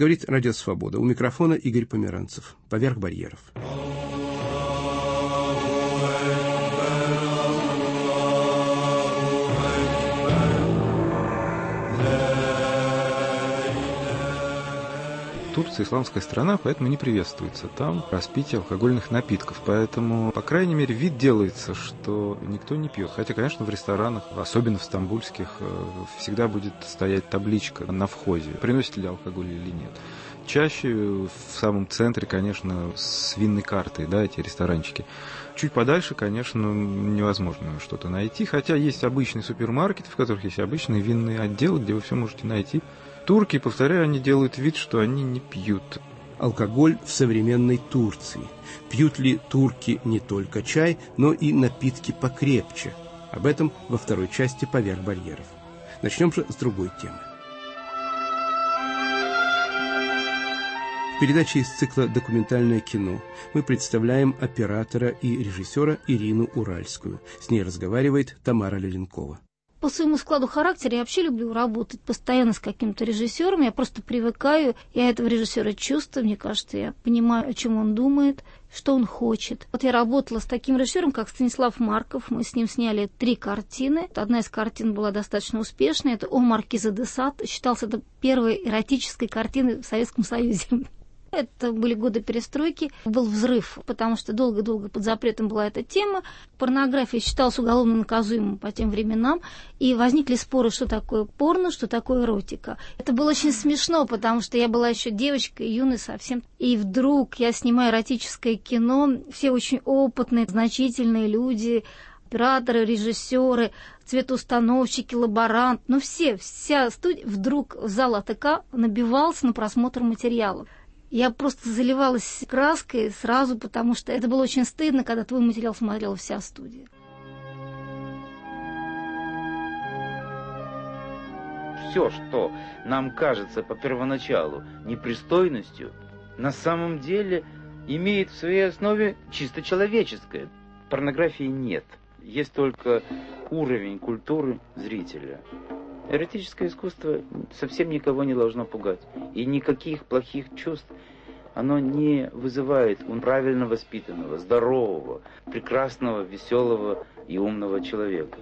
Говорит Радио Свобода. У микрофона Игорь Померанцев. Поверх барьеров. Турция исламская страна, поэтому не приветствуется там распитие алкогольных напитков. Поэтому, по крайней мере, вид делается, что никто не пьет. Хотя, конечно, в ресторанах, особенно в стамбульских, всегда будет стоять табличка на входе, приносит ли алкоголь или нет. Чаще в самом центре, конечно, с винной картой, да, эти ресторанчики. Чуть подальше, конечно, невозможно что-то найти, хотя есть обычные супермаркеты, в которых есть обычные винные отделы, где вы все можете найти. Турки, повторяю, они делают вид, что они не пьют. Алкоголь в современной Турции. Пьют ли турки не только чай, но и напитки покрепче? Об этом во второй части «Поверх барьеров». Начнем же с другой темы. В передаче из цикла «Документальное кино» мы представляем оператора и режиссера Ирину Уральскую. С ней разговаривает Тамара Леленкова. По своему складу характера я вообще люблю работать постоянно с каким-то режиссером. Я просто привыкаю, я этого режиссера чувствую, мне кажется, я понимаю, о чем он думает, что он хочет. Вот я работала с таким режиссером, как Станислав Марков. Мы с ним сняли 3 картины. Одна из картин была достаточно успешной. Это «О Маркиза де Сад». Считался это первой эротической картиной в Советском Союзе. Это были годы перестройки, был взрыв, потому что долго-долго под запретом была эта тема. Порнография считалась уголовно наказуемым по тем временам, и возникли споры, что такое порно, что такое эротика. Это было очень смешно, потому что я была еще девочкой, юной совсем, и вдруг я снимаю эротическое кино, все очень опытные, значительные люди, операторы, режиссеры, цветоустановщики, лаборант, вся студия, вдруг зал АТК набивался на просмотр материалов. Я просто заливалась краской сразу, потому что это было очень стыдно, когда твой материал смотрела вся студия. Все, что нам кажется по первоначалу непристойностью, на самом деле имеет в своей основе чисто человеческое. Порнографии нет. Есть только уровень культуры зрителя. Эротическое искусство совсем никого не должно пугать. И никаких плохих чувств оно не вызывает у правильно воспитанного, здорового, прекрасного, веселого и умного человека.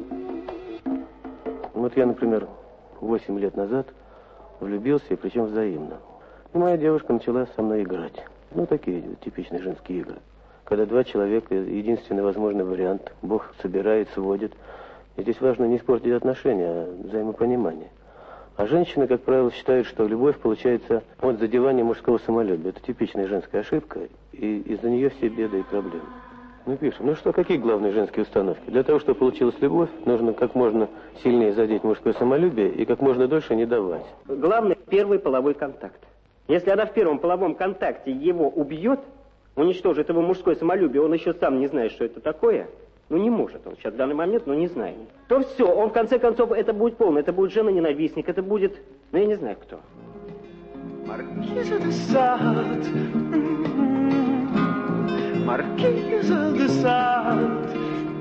Вот я, например, 8 лет назад влюбился, и причем взаимно. И моя девушка начала со мной играть. Такие типичные женские игры. Когда 2 человека, единственный возможный вариант, Бог собирает, сводит. И здесь важно не испортить отношения, а взаимопонимание. А женщины, как правило, считают, что любовь получается от задевания мужского самолюбия. Это типичная женская ошибка, и из-за нее все беды и проблемы. Пишем. Какие главные женские установки? Для того, чтобы получилась любовь, нужно как можно сильнее задеть мужское самолюбие и как можно дольше не давать. Главное, первый половой контакт. Если она в первом половом контакте его убьет, уничтожит его мужское самолюбие, он еще сам не знает, что это такое, не может он сейчас в данный момент, не знает, то все, он в конце концов, это будет полно, это будет жена-ненавистник, это будет, я не знаю кто. Маркиза де Сад, Маркиза де Сад.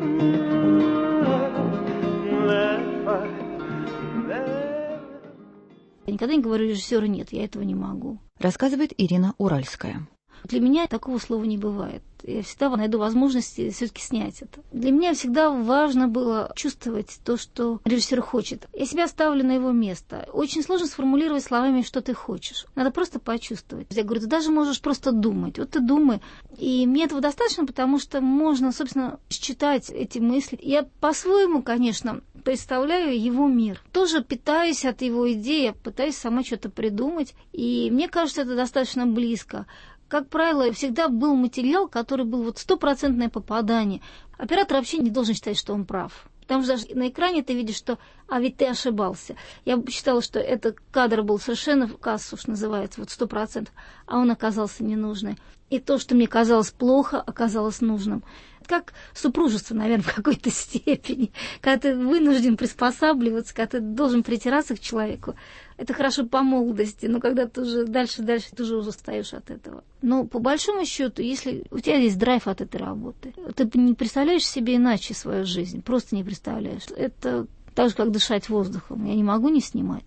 Я никогда не говорю режиссеру «нет», я этого не могу. Рассказывает Ирина Уральская. Для меня такого слова не бывает. Я всегда найду возможности все-таки снять это. Для меня всегда важно было чувствовать то, что режиссер хочет. Я себя ставлю на его место. Очень сложно сформулировать словами, что ты хочешь. Надо просто почувствовать. Я говорю, ты даже можешь просто думать. Вот ты думай. И мне этого достаточно, потому что можно, собственно, считать эти мысли. Я по-своему, конечно, представляю его мир. Тоже питаюсь от его идей, я пытаюсь сама что-то придумать. И мне кажется, это достаточно близко. Как правило, всегда был материал, который был стопроцентное попадание. Оператор вообще не должен считать, что он прав. Потому что даже на экране ты видишь, что «а ведь ты ошибался». Я считала, что этот кадр был совершенно в кассу, что называется, 100%, а он оказался ненужный. И то, что мне казалось плохо, оказалось нужным. Как супружество, наверное, в какой-то степени. Когда ты вынужден приспосабливаться, когда ты должен притираться к человеку. Это хорошо по молодости, но когда ты уже дальше, ты уже устаешь от этого. Но по большому счету, если у тебя есть драйв от этой работы, ты не представляешь себе иначе свою жизнь, просто не представляешь. Это так же, как дышать воздухом. Я не могу не снимать.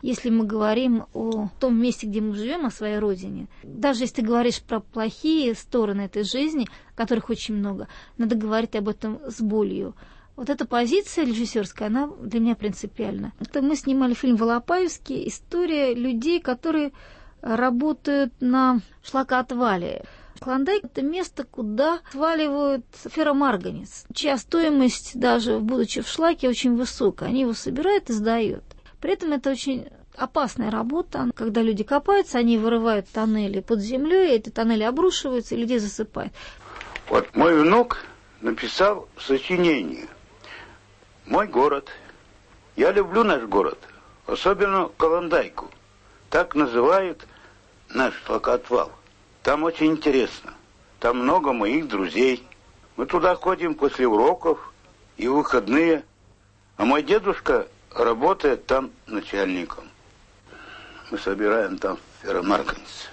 Если мы говорим о том месте, где мы живем, о своей родине, даже если ты говоришь про плохие стороны этой жизни, которых очень много, надо говорить об этом с болью. Вот эта позиция режиссерская, она для меня принципиальна. Это мы снимали фильм «Волопаевский», история людей, которые работают на шлакоотвале. Клондайк – это место, куда сваливают ферромарганец, чья стоимость, даже будучи в шлаке, очень высокая. Они его собирают и сдают. При этом это очень опасная работа. Когда люди копаются, они вырывают тоннели под землей, эти тоннели обрушиваются, и людей засыпают. Вот мой внук написал сочинение «Мой город». Я люблю наш город, особенно Клондайку. Так называют наш шлакоотвал. Там очень интересно. Там много моих друзей. Мы туда ходим после уроков и в выходные. А мой дедушка работает там начальником. Мы собираем там ферромарганец.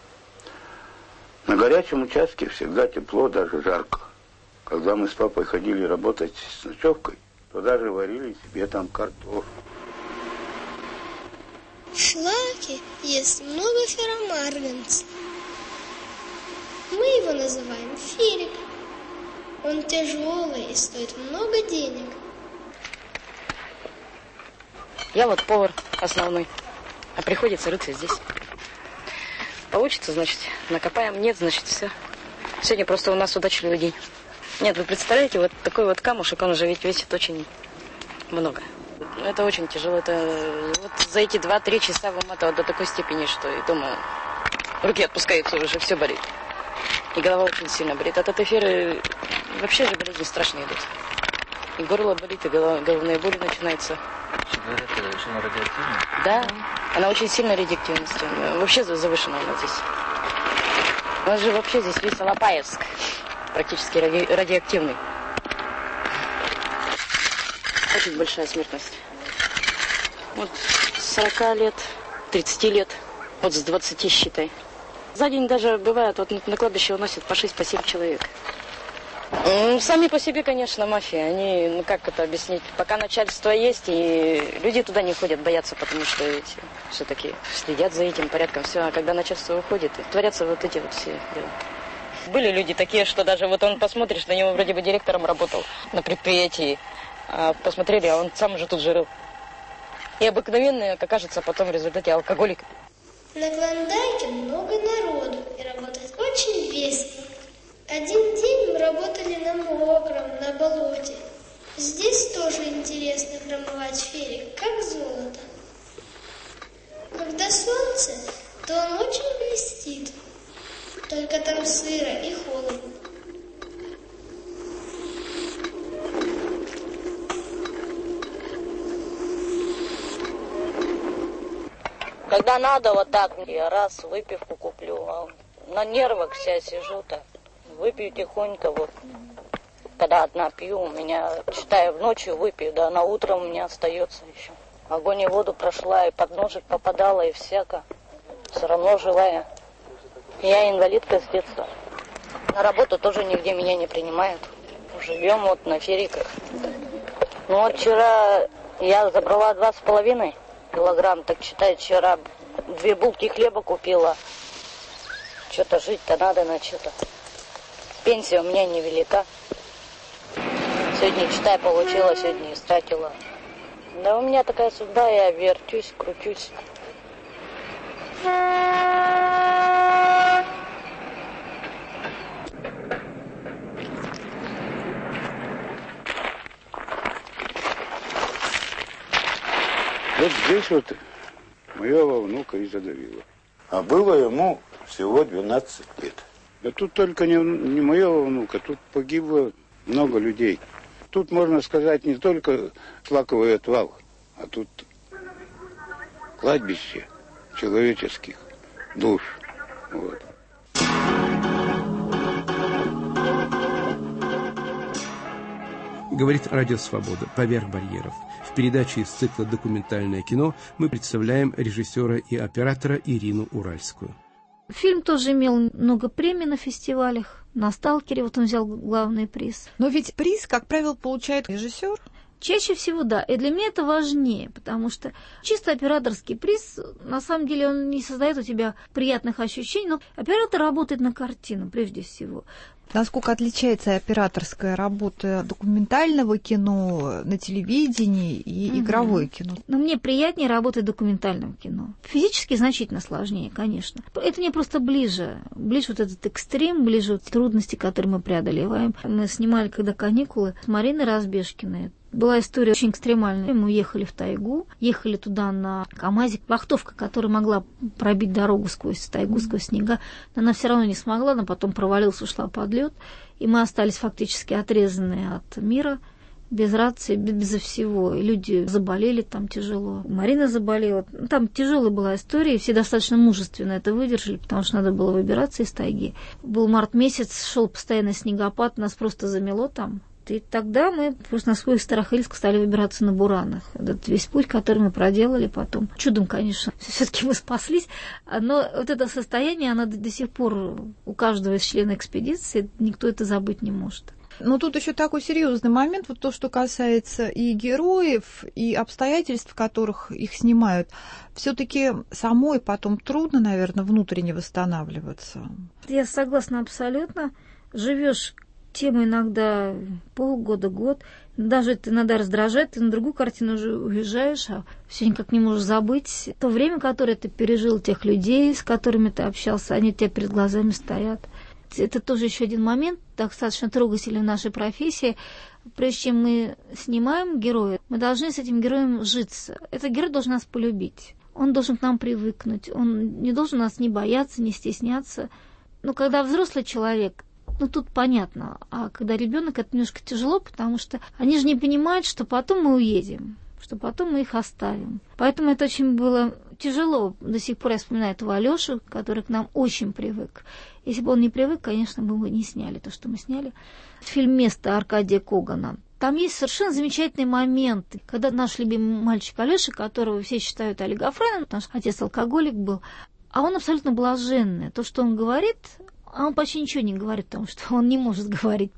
На горячем участке всегда тепло, даже жарко. Когда мы с папой ходили работать с ночевкой, то даже варили себе там картошку. В шлаке есть много ферромарганца. Мы его называем ферик. Он тяжелый и стоит много денег. Я вот повар основной, а приходится рыться здесь. Получится, значит, накопаем. Нет, значит, все. Сегодня просто у нас удачливый день. Нет, вы представляете, вот такой вот камушек, он уже ведь весит очень много. Это очень тяжело. Это вот за эти 2-3 часа выматывает до такой степени, что и дома руки отпускаются, уже все болит. И голова очень сильно болит. От этой феры вообще же болезни страшные идут. И горло болит, и головные боли начинаются. Говорят, что она радиоактивная? Да, она очень сильно радиоактивностью. Вообще завышена она здесь. У нас же вообще здесь весь Волопаевск практически радиоактивный. Очень большая смертность. Вот с 40 лет, 30 лет, вот с 20 считай. За день даже бывает, вот на кладбище уносят по 6-7 человек. Сами по себе, конечно, мафия. Они, ну как это объяснить, пока начальство есть, и люди туда не ходят, боятся, потому что эти все-таки следят за этим порядком. Все, а когда начальство уходит, творятся вот эти вот все дела. Были люди такие, что даже вот он, посмотришь, на него вроде бы директором работал на предприятии, а посмотрели, а он сам уже тут жирал. И обыкновенный, как кажется, потом в результате алкоголик. На Клондайке много народу, и работать очень весело. Один день мы работали на мокром, на болоте. Здесь тоже интересно промывать ферик, как золото. Когда солнце, то он очень блестит. Только там сыро и холодно. Когда надо, вот так, я раз выпивку куплю, а на нервах вся сижу-то. Выпью тихонько, вот. Когда одна пью, у меня, читаю, ночью выпью, да, на утро у меня остается еще. Огонь и воду прошла, и под ножик попадала, и всяко. Все равно живая. Я инвалидка с детства. На работу тоже нигде меня не принимают. Живем вот на фериках. Ну вот вчера я забрала 2,5 килограмм, так считай, вчера 2 булки хлеба купила. Что-то жить-то надо на что-то. Пенсия у меня невелика. Сегодня, читай, получила, сегодня истратила. Да у меня такая судьба, я вертюсь, кручусь. Вот здесь вот моего внука и задавило. А было ему всего 12 лет. Да тут только не моего внука, тут погибло много людей. Тут, можно сказать, не только шлаковый отвал, а тут кладбище человеческих душ. Вот. Говорит Радио Свобода «Поверх барьеров». В передаче из цикла «Документальное кино» мы представляем режиссера и оператора Ирину Уральскую. Фильм тоже имел много премий на фестивалях. На «Сталкере» вот он взял главный приз. Но ведь приз, как правило, получает режиссер. Чаще всего, да. И для меня это важнее, потому что чисто операторский приз, на самом деле, он не создает у тебя приятных ощущений, но оператор работает на картину, прежде всего. Насколько отличается операторская работа документального кино на телевидении и игровое кино? Но мне приятнее работать в документальном кино. Физически значительно сложнее, конечно. Это мне просто ближе. Ближе вот этот экстрим, ближе вот трудности, которые мы преодолеваем. Мы снимали, когда каникулы, с Мариной Разбежкиной. Была история очень экстремальная. Мы уехали в тайгу, ехали туда на КамАЗе. Вахтовка, которая могла пробить дорогу сквозь тайгу, сквозь снега, она все равно не смогла, но потом провалилась, ушла под лед. И мы остались фактически отрезанные от мира, без рации, без всего. И люди заболели там тяжело. Марина заболела. Там тяжелая была история, и все достаточно мужественно это выдержали, потому что надо было выбираться из тайги. Был март месяц, шел постоянный снегопад, нас просто замело там. И тогда мы просто на свой страх и риск стали выбираться на буранах. Этот весь путь, который мы проделали потом. Чудом, конечно, все-таки мы спаслись. Но вот это состояние, оно до сих пор у каждого из членов экспедиции, никто это забыть не может. Но тут еще такой серьезный момент, вот то, что касается и героев, и обстоятельств, в которых их снимают. Все-таки самой потом трудно, наверное, внутренне восстанавливаться. Я согласна абсолютно. Живешь тему иногда полгода, год. Даже это иногда раздражает, ты на другую картину уже уезжаешь, а все никак не можешь забыть. То время, которое ты пережил, тех людей, с которыми ты общался, они у тебя перед глазами стоят. Это тоже еще один момент, достаточно трогательный в нашей профессии. Прежде чем мы снимаем героя, мы должны с этим героем житься. Этот герой должен нас полюбить. Он должен к нам привыкнуть. Он не должен нас не бояться, не стесняться. Но когда взрослый человек, тут понятно. А когда ребенок, это немножко тяжело, потому что они же не понимают, что потом мы уедем, что потом мы их оставим. Поэтому это очень было тяжело. До сих пор я вспоминаю этого Алёшу, который к нам очень привык. Если бы он не привык, конечно, мы бы не сняли то, что мы сняли. Фильм «Место» Аркадия Когана. Там есть совершенно замечательные моменты, когда наш любимый мальчик Алёша, которого все считают олигофреном, потому что отец алкоголик был, а он абсолютно блаженный. То, что он говорит, а он почти ничего не говорит, потому что он не может говорить.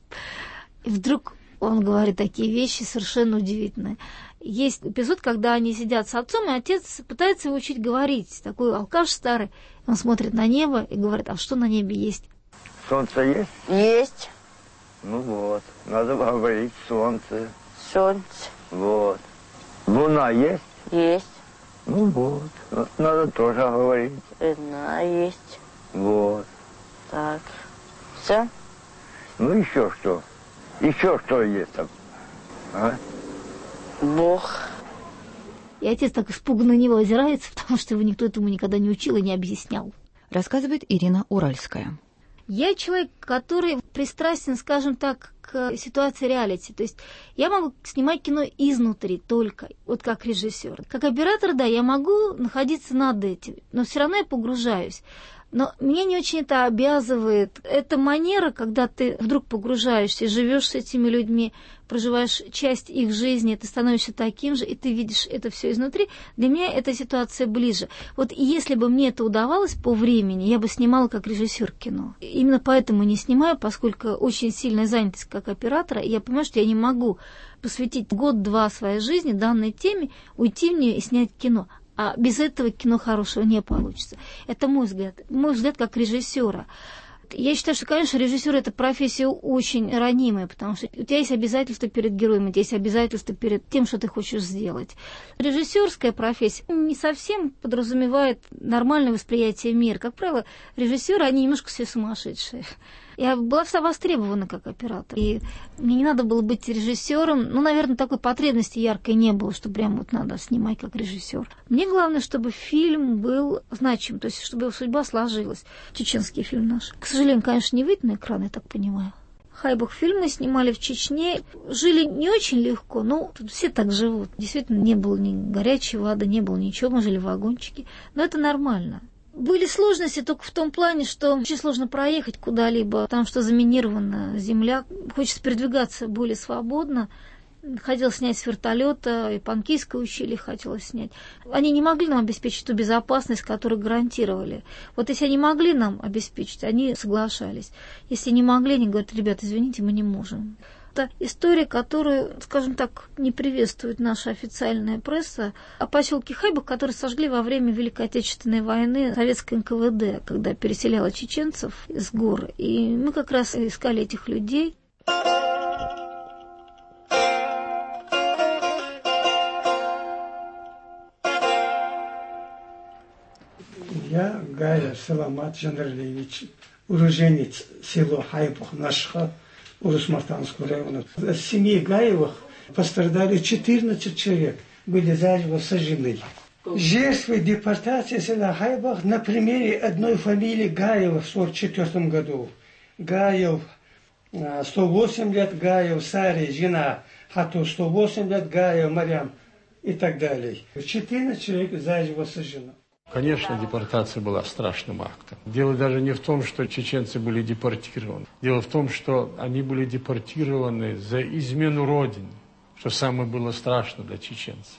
И вдруг он говорит такие вещи совершенно удивительные. Есть эпизод, когда они сидят с отцом, и отец пытается его учить говорить. Такой алкаш старый. Он смотрит на небо и говорит: а что на небе есть? Солнце есть? Есть. Ну вот, надо говорить солнце. Солнце. Вот. Луна есть? Есть. Ну вот, надо тоже говорить. Луна есть. Вот. Так. Все? Ну еще что? Еще что есть там? А? Бог. И отец так испуганно на него озирается, потому что его никто этому никогда не учил и не объяснял. Рассказывает Ирина Уральская. Я человек, который пристрастен, скажем так, к ситуации реалити. То есть я могу снимать кино изнутри только, вот как режиссер. Как оператор, да, я могу находиться над этим, но все равно я погружаюсь. Но меня не очень это обязывает. Это манера, когда ты вдруг погружаешься, живешь с этими людьми, проживаешь часть их жизни, ты становишься таким же, и ты видишь это все изнутри. Для меня эта ситуация ближе. Вот если бы мне это удавалось по времени, я бы снимала как режиссер кино. Именно поэтому не снимаю, поскольку очень сильная занятость как оператора, и я понимаю, что я не могу посвятить год-два своей жизни данной теме, уйти в нее и снять кино. А без этого кино хорошего не получится. Это мой взгляд. Мой взгляд как режиссера. Я считаю, что, конечно, режиссер — это профессия очень ранимая, потому что у тебя есть обязательства перед героем, у тебя есть обязательства перед тем, что ты хочешь сделать. Режиссерская профессия не совсем подразумевает нормальное восприятие мира. Как правило, режиссеры, они немножко все сумасшедшие. Я была вся востребована как оператор. И мне не надо было быть режиссером. Наверное, такой потребности яркой не было, что прям вот надо снимать как режиссер. Мне главное, чтобы фильм был значим, то есть чтобы его судьба сложилась. Чеченский фильм наш. К сожалению, конечно, не выйдет на экран, я так понимаю. Хайбах фильмы снимали в Чечне. Жили не очень легко, но тут все так живут. Действительно, не было ни горячей воды, не было ничего, мы жили в вагончике. Но это нормально. Были сложности только в том плане, что очень сложно проехать куда-либо, потому что заминирована земля. Хочется передвигаться более свободно. Хотела снять с вертолета, и Панкийское ущелье хотела снять. Они не могли нам обеспечить ту безопасность, которую гарантировали. Вот если они могли нам обеспечить, они соглашались. Если не могли, они говорят: ребята, извините, мы не можем. Это история, которую, скажем так, не приветствует наша официальная пресса, о поселке Хайбах, который сожгли во время Великой Отечественной войны советское НКВД, когда переселяло чеченцев из гор. И мы как раз искали этих людей. Я Гая Саламат Жанрлевич, уроженец села Хайбах, Нашха, Урус-Мартанского района. С семьи Гаевых пострадали 14 человек, были заживо сожжены. Жертвы депортации села Хайбах на примере одной фамилии Гаева в 1944 году. Гаев, 108 лет, Гаев, Сари, жена, Хату, 108 лет, Гаев, Марьям и так далее. 14 человек заживо сожжено. Конечно, депортация была страшным актом. Дело даже не в том, что чеченцы были депортированы. Дело в том, что они были депортированы за измену Родине, что самое было страшно для чеченцев.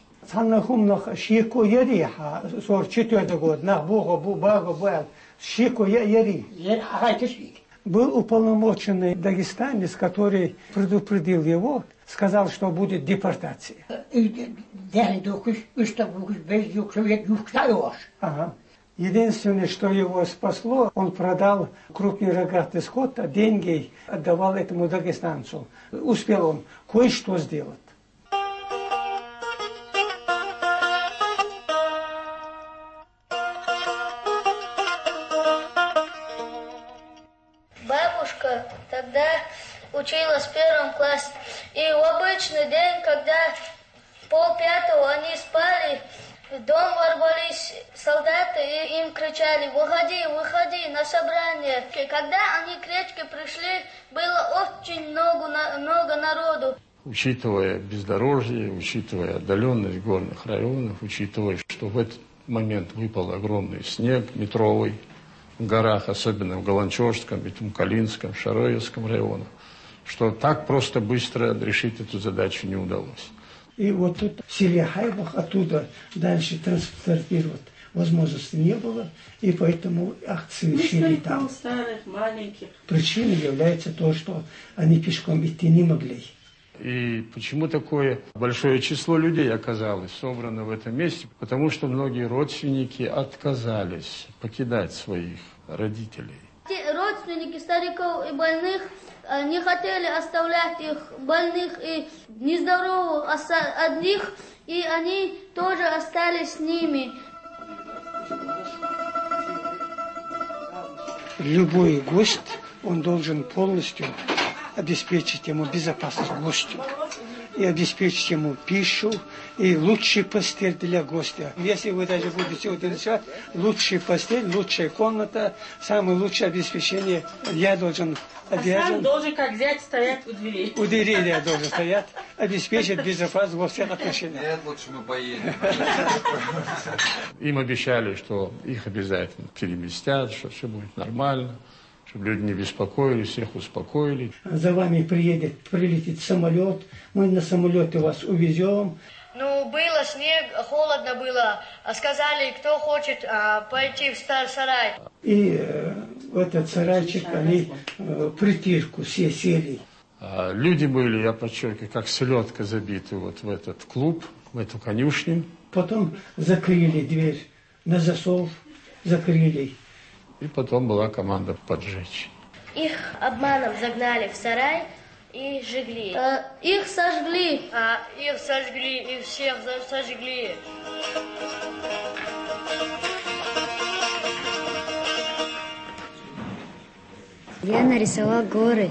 Был уполномоченный дагестанец, который предупредил его, сказал, что будет депортация. Ага. Единственное, что его спасло, он продал крупный рогатый скот, а деньги отдавал этому дагестанцу. Успел он кое-что сделать. Бабушка тогда училась в 1 классе. И в обычный день, когда 4:30 они спали, в дом ворвались солдаты и им кричали: «Выходи, выходи на собрание». И когда они к речке пришли, было очень много народу. Учитывая бездорожье, учитывая отдаленность горных районов, учитывая, что в этот момент выпал огромный снег метровый в горах, особенно в Галанчожском, Бетумкалинском, Шароевском районах, что так просто быстро решить эту задачу не удалось. И вот тут в селе Хайбах оттуда дальше транспортировать возможности не было, и поэтому акции шли там. Причиной является то, что они пешком идти не могли. И почему такое большое число людей оказалось собрано в этом месте? Потому что многие родственники отказались покидать своих родителей. Родственники стариков и больных не хотели оставлять их больных и нездоровых одних, и они тоже остались с ними. Любой гость, он должен полностью обеспечить ему безопасность гостю и обеспечить ему пищу и лучший постель для гостя. Если вы даже будете удержать, лучшая постель, лучшая комната, самое лучшее обеспечение, я должен обязан. Сам должен, как зять, стоять у дверей. У дверей я должен стоять, обеспечить безопасность во всех отношениях. Нет, лучше мы поедем. Им обещали, что их обязательно переместят, что все будет нормально, чтобы люди не беспокоились, всех успокоили. За вами прилетит самолет, мы на самолете вас увезем. Ну, было снег, холодно было. Сказали, кто хочет пойти в сарай. И в этот сарайчик они притирку все сели. Люди были, я подчеркиваю, как селедка забиты вот в этот клуб, в эту конюшню. Потом закрыли дверь на засов, закрыли. И потом была команда поджечь. Их обманом загнали в сарай и сжигли. Их сожгли. Их сожгли, и всех сожгли. Я нарисовал горы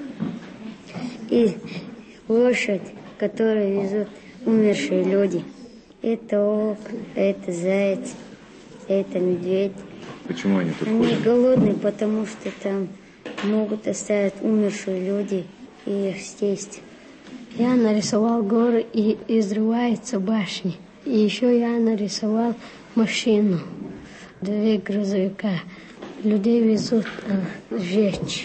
и лошадь, которую везут умершие люди. Это волк, это заяц, это медведь. Почему они тут Они ходят? голодные, потому что там могут оставить умершие люди и их съесть. Я нарисовал горы и изрываются башни. И еще я нарисовал машину, 2 грузовика. Людей везут сжечь.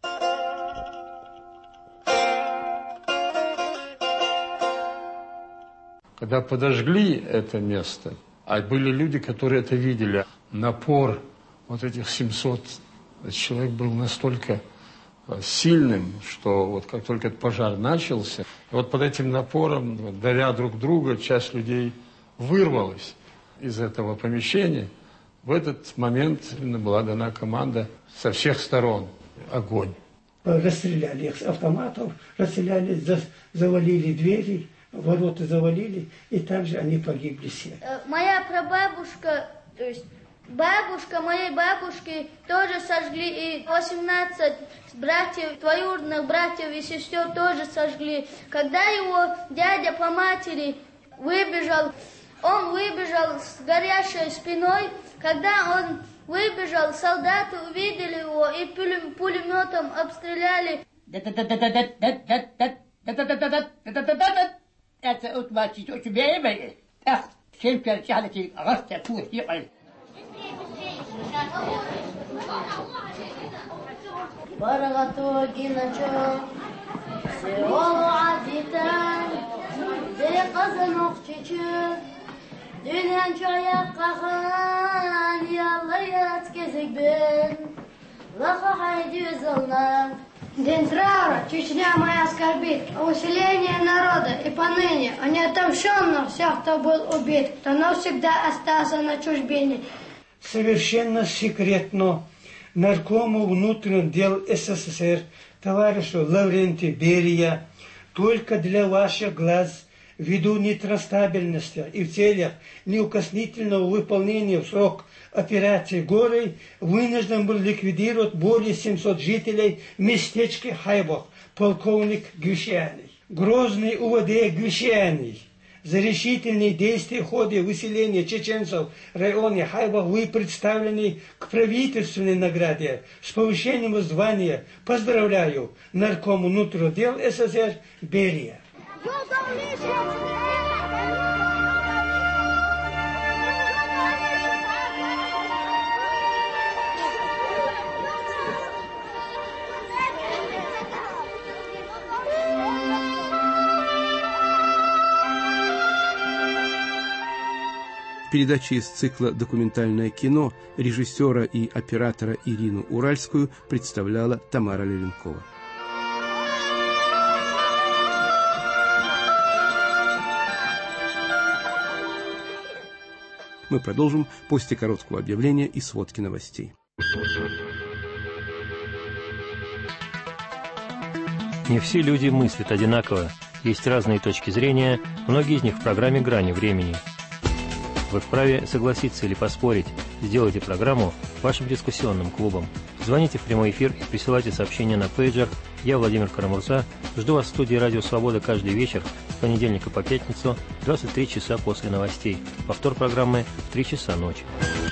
Когда подожгли это место, а были люди, которые это видели, напор вот этих 700 человек был настолько сильным, что вот как только этот пожар начался, вот под этим напором, вот, даря друг друга, часть людей вырвалась из этого помещения. В этот момент была дана команда со всех сторон огонь. Расстреляли их с автоматов, расстреляли, завалили двери, ворота завалили, и также они погибли все. Моя прабабушка, то есть бабушка моей бабушки тоже сожгли, и 18 братьев, двоюродных братьев и сестер тоже сожгли. Когда его дядя по матери выбежал, он выбежал с горящей спиной. Когда он выбежал, солдаты увидели его и пулеметом обстреляли. Dünən çaya qaxan, yallayat gezik ben, laxa haydi zalna. День траура Чечня моя скорбит, о усилении народа и поныне, о неотомщенном всех, кто был убит, кто навсегда остался на чужбине. Совершенно секретно наркому внутренних дел СССР товарищу Лаврентию Берия только для ваших глаз ввиду нетрастабельности и в целях неукоснительного выполнения в срок операции «Горы» вынужден был ликвидировать более 700 жителей местечка Хайбах, полковник Гущаный. Грозный УВД Гущаный за решительные действия в ходе выселения чеченцев в районе Хайбах вы представлены к правительственной награде с повышением звания. Поздравляю наркому внутренних дел СССР Берия. Передача из цикла «Документальное кино» режиссера и оператора Ирину Уральскую представляла Тамара Левенкова. Мы продолжим после короткого объявления и сводки новостей. Не все люди мыслят одинаково. Есть разные точки зрения, многие из них в программе «Грани времени». Вы вправе согласиться или поспорить. Сделайте программу вашим дискуссионным клубом. Звоните в прямой эфир и присылайте сообщения на пейджер. Я, Владимир Карамурза, жду вас в студии «Радио Свобода» каждый вечер с понедельника по пятницу, 23 часа после новостей. Повтор программы в 3 часа ночи.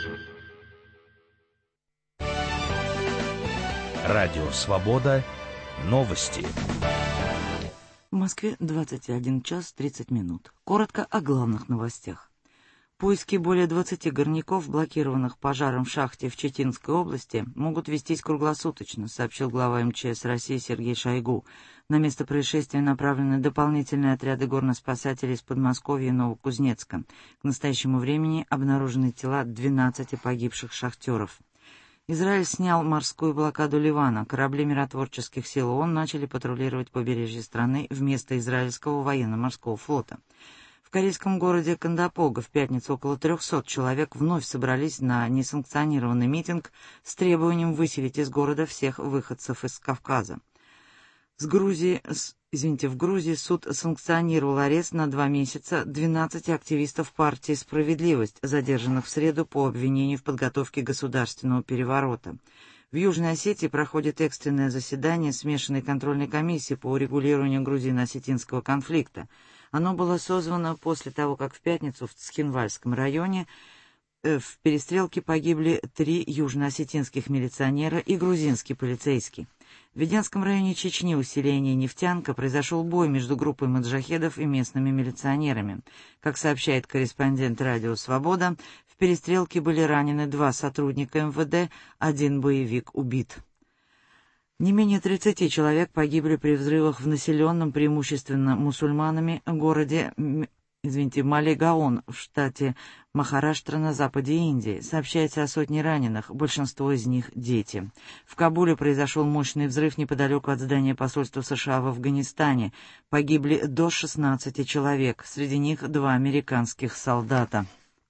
Радио Свобода. Новости. В Москве 21 час 30 минут. Коротко о главных новостях. Поиски более 20 горняков, блокированных пожаром в шахте в Читинской области, могут вестись круглосуточно, сообщил глава МЧС России Сергей Шойгу. На место происшествия направлены дополнительные отряды горноспасателей из Подмосковья и Новокузнецка. К настоящему времени обнаружены тела 12 погибших шахтеров. Израиль снял морскую блокаду Ливана. Корабли миротворческих сил ООН начали патрулировать побережье страны вместо израильского военно-морского флота. В корейском городе Кандапога в пятницу около 300 человек вновь собрались на несанкционированный митинг с требованием выселить из города всех выходцев из Кавказа. В Грузии суд санкционировал арест на 2 месяца 12 активистов партии «Справедливость», задержанных в среду по обвинению в подготовке государственного переворота. В Южной Осетии проходит экстренное заседание смешанной контрольной комиссии по урегулированию грузино-осетинского конфликта. Оно было созвано после того, как в пятницу в Цхинвальском районе в перестрелке погибли 3 южно-осетинских милиционера и грузинский полицейский. В Веденском районе Чечни у селения Нефтянка произошел бой между группой маджахедов и местными милиционерами. Как сообщает корреспондент «Радио Свобода», в перестрелке были ранены 2 сотрудника МВД, 1 боевик убит. Не менее 30 человек погибли при взрывах в населенном преимущественно мусульманами городе Малегаон в штате Махараштра на западе Индии. Сообщается о сотне раненых, большинство из них дети. В Кабуле произошел мощный взрыв неподалеку от здания посольства США в Афганистане. Погибли до 16 человек, среди них 2 американских солдата.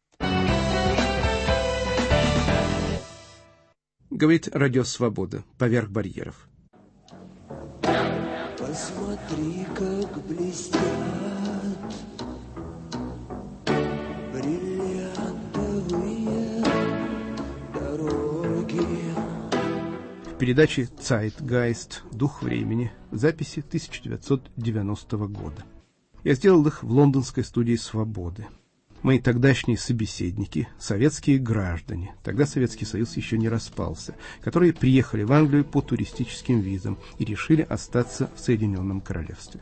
Говорит Радио Свобода, поверх барьеров. Посмотри, как блестят бриллиантовые дороги. В передаче «Zeitgeist. Дух времени» записи 1990 года. Я сделал их в лондонской студии «Свободы». Мои тогдашние собеседники, советские граждане, тогда Советский Союз еще не распался, которые приехали в Англию по туристическим визам и решили остаться в Соединенном Королевстве.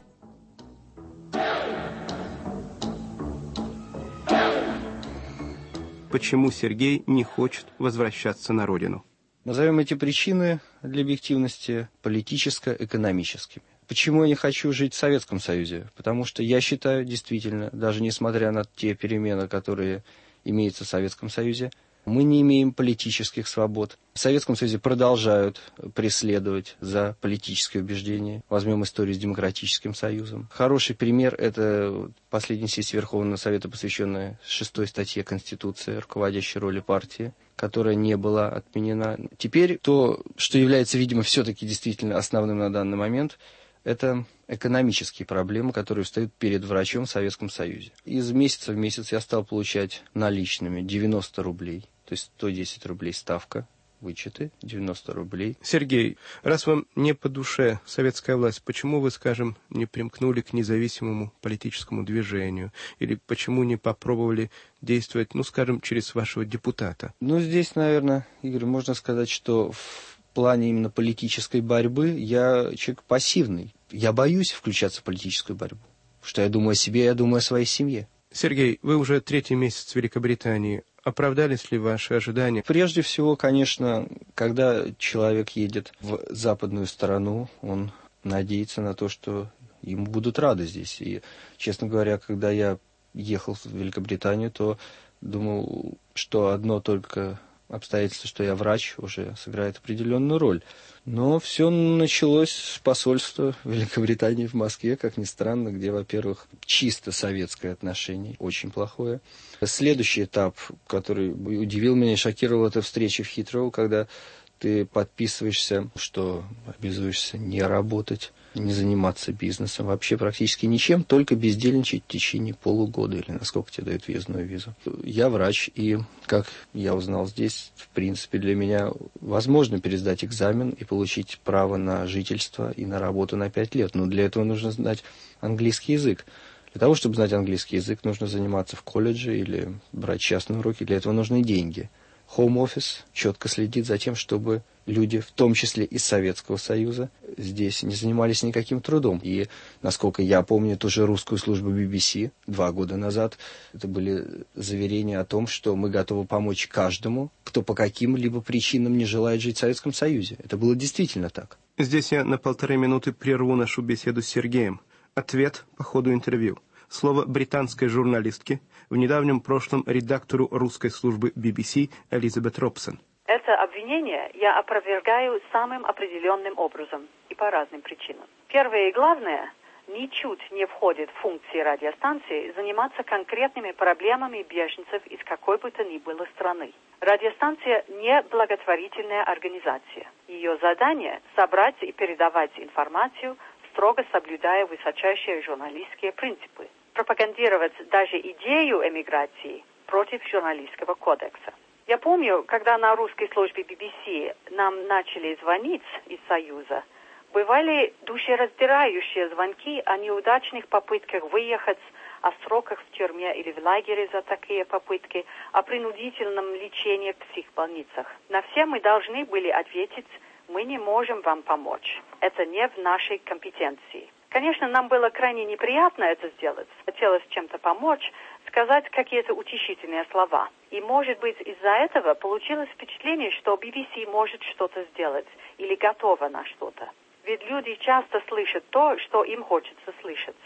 Почему Сергей не хочет возвращаться на родину? Назовем эти причины для объективности политическо-экономическими. Почему я не хочу жить в Советском Союзе? Потому что я считаю, действительно, даже несмотря на те перемены, которые имеются в Советском Союзе, мы не имеем политических свобод. В Советском Союзе продолжают преследовать за политические убеждения. Возьмем историю с Демократическим Союзом. Хороший пример – это последняя сессия Верховного Совета, посвященная 6 статье Конституции, руководящей роли партии, которая не была отменена. Теперь то, что является, видимо, все-таки действительно основным на данный момент – это экономические проблемы, которые встают перед врачом в Советском Союзе. Из месяца в месяц я стал получать наличными 90 рублей, то есть 110 рублей ставка, вычеты, 90 рублей. Сергей, раз вам не по душе советская власть, почему вы, скажем, не примкнули к независимому политическому движению? Или почему не попробовали действовать, скажем, через вашего депутата? Здесь, наверное, Игорь, можно сказать, что в плане именно политической борьбы я человек пассивный. Я боюсь включаться в политическую борьбу. Потому что я думаю о себе, я думаю о своей семье. Сергей, вы уже 3-й месяц в Великобритании. Оправдались ли ваши ожидания? Прежде всего, конечно, когда человек едет в западную страну, он надеется на то, что ему будут рады здесь. И, честно говоря, когда я ехал в Великобританию, то думал, что одно только обстоятельство, что я врач, уже сыграет определенную роль. Но все началось с посольства Великобритании в Москве, как ни странно, где, во-первых, чисто советское отношение, очень плохое. Следующий этап, который удивил меня и шокировал, это встреча в Хитроу, когда ты подписываешься, что обязуешься не работать, не заниматься бизнесом, вообще практически ничем, только бездельничать в течение полугода, или насколько тебе дают въездную визу. Я врач, и, как я узнал здесь, в принципе, для меня возможно пересдать экзамен и получить право на жительство и на работу на 5 лет. Но для этого нужно знать английский язык. Для того, чтобы знать английский язык, нужно заниматься в колледже или брать частные уроки. Для этого нужны деньги. Home Office четко следит за тем, чтобы люди, в том числе из Советского Союза, здесь не занимались никаким трудом. И, насколько я помню, ту же русскую службу BBC 2 года назад, это были заверения о том, что мы готовы помочь каждому, кто по каким-либо причинам не желает жить в Советском Союзе. Это было действительно так. Здесь я на 1,5 минуты прерву нашу беседу с Сергеем. Ответ по ходу интервью. Слово британской журналистки, в недавнем прошлом редактору русской службы BBC Элизабет Робсон. Это обвинение я опровергаю самым определенным образом и по разным причинам. Первое и главное, ничуть не входит в функции радиостанции заниматься конкретными проблемами беженцев из какой бы то ни было страны. Радиостанция не благотворительная организация. Ее задание – собрать и передавать информацию, строго соблюдая высочайшие журналистские принципы. Пропагандировать даже идею эмиграции против журналистского кодекса. Я помню, когда на русской службе BBC нам начали звонить из Союза, бывали душераздирающие звонки о неудачных попытках выехать, о сроках в тюрьме или в лагере за такие попытки, о принудительном лечении в психбольницах. На все мы должны были ответить: мы не можем вам помочь. Это не в нашей компетенции. Конечно, нам было крайне неприятно это сделать. Хотелось чем-то помочь, сказать какие-то утешительные слова. И, может быть, из-за этого получилось впечатление, что BBC может что-то сделать или готова на что-то. Ведь люди часто слышат то, что им хочется слышать.